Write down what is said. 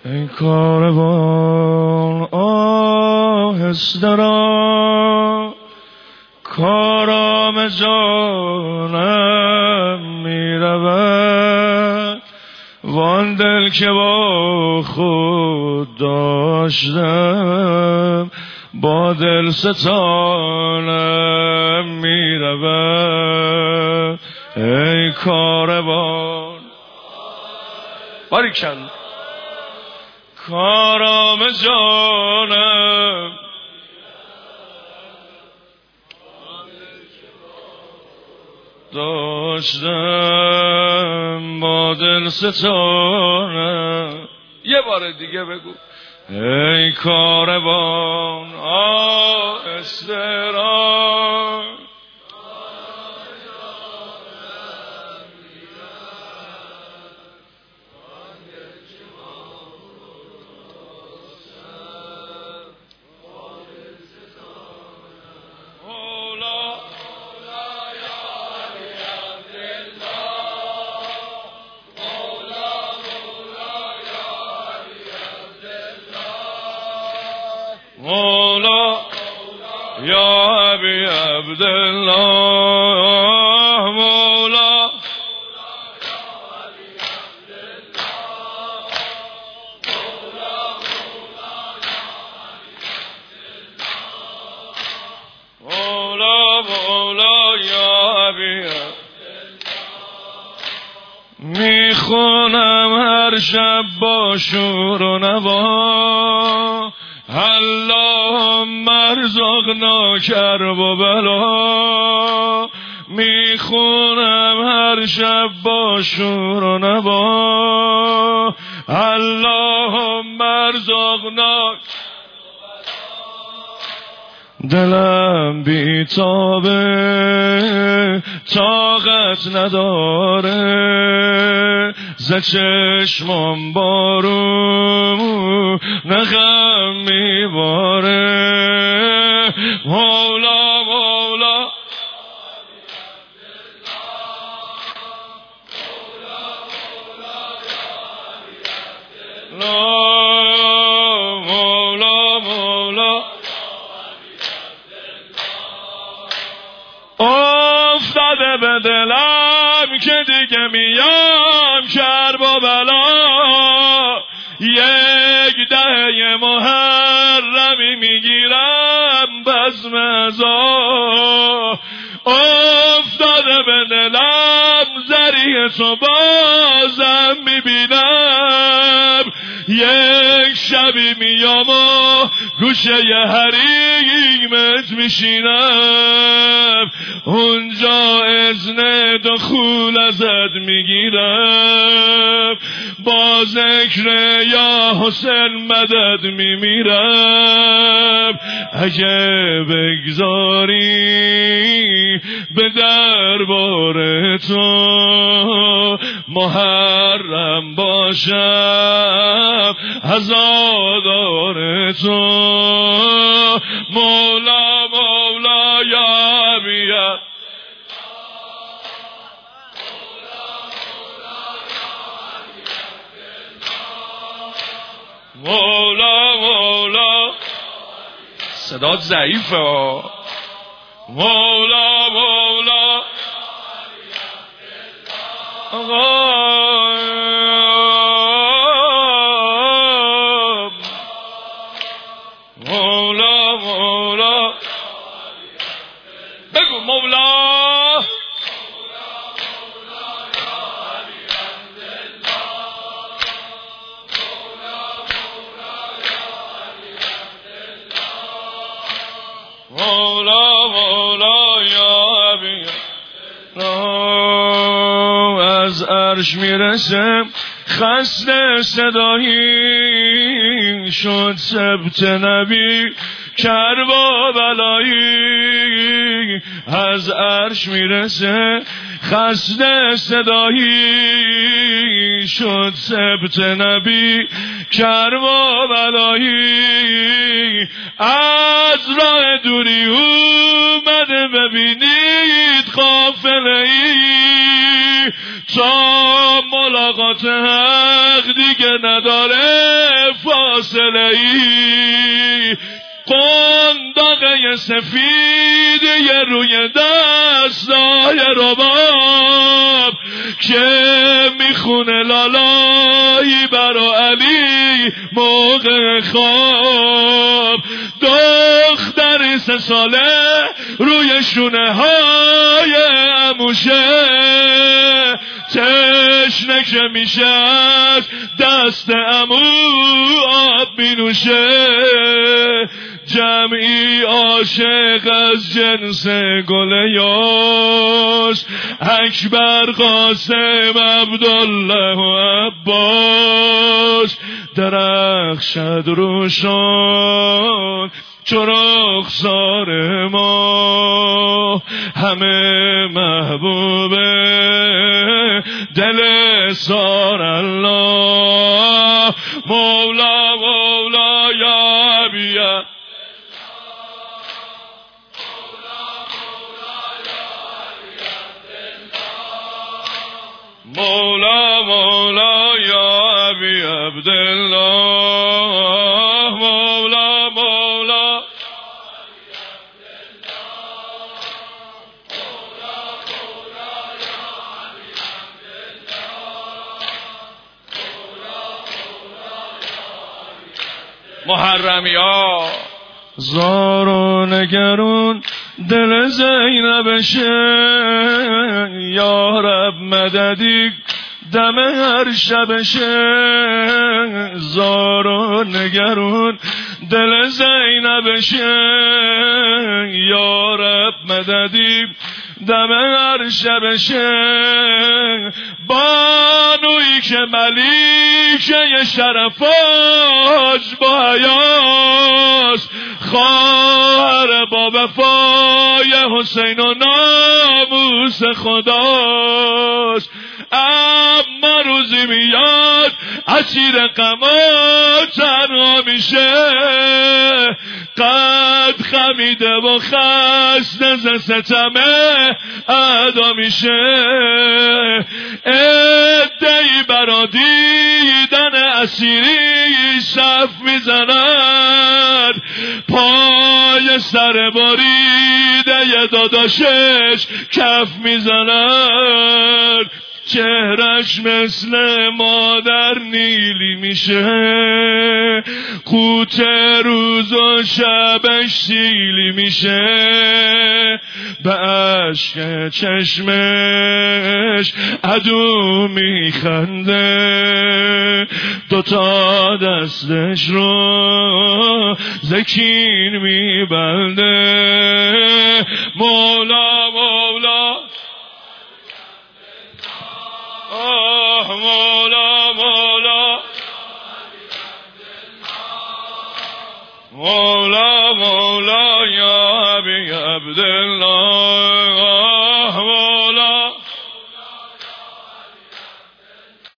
ای کاروان آهسته را کارام جانم می رود وان دل که با خود داشتم با دل ستانم می رود ای کاروان باریکن کارام جانم داشتم با دل ستانم. یه بار دیگه بگو ای کاروان آهسته را مولا یا ابی عبدالله مولا مولا مولا یا ابی میخونم هر شب با شور و نوا اللهم ارزقنا کرب و بلا میخونم هر شب با شور و نوا اللهم ارزقنا دلم بیتابه طاقت نداره ز چشمم بارون نغم میباره مولا مولا مولا مولا افتاده به دلم که دیگه میام کرب و بلا یک دهه محرمی میگیرم بزم ازا افتاده به دلم ذریع تو بازم میبینم یک شبی میام و گوشه ی حریمت میشینم اونجا اذن دخول ازت میگیرم با ذکر یا حسین مدد میمیرم اگه بگذاری به دربار تو محرم باشم عزادار تو مولا مولا یا بیاد مولا مولا صدات ضعیفه مولا مولا آقا مولا مولا بگو مولا مولا مولا یا ابی از عرش میرسم خسته صدایی شد سبت نبی کرب و بلایی از عرش میرسه خسته صدایی شد سبت نبی کرب و بلایی از راه دوری اومده ببینید قافله ای تا ملاقات حق دیگه نداره فاصله ای، قنداق سفید یه روی دستای رباب که میخونه لالایی برا علی موقع خواب. دختر 3 ساله روی شونه های عموشه، تشنه که میشه از دست عمو آب مینوشه. جمعی عاشق از جنس گل یاش، اکبر، قاسم، عبدالله و عباس، درخشد روشان چو رخسار ما، همه محبوب دل سار الله. مولا مولا یا بیا، مولا مولا یا ابی عبدالله، مولا مولا محرمیا. زار و نگرون دل زینبشه، یا رب مددی دم هر شبشه. زار و نگرون دل زینبشه، یا رب مددی دم هر شبشه. بانویی که ملیکه شرفاش با حیاس، خواهر با وفای حسین و ناموس خداست. اما روزی میاد اسیر غم و تنها میشه، قد خمیده و خسته ز ستم ادا میشه. عده‌ای برا دیدن اسیری صف میزند، پای سر بریده داداشش کف میزند. چهرش مثل مادر نیلی میشه، قوت روز و شبش سیلی میشه. به عشق چشمش عدو میخنده، 2 دستش رو زکین میبنده. مولا مولا مولا مولا مولا مولا یا ابی عبدالله.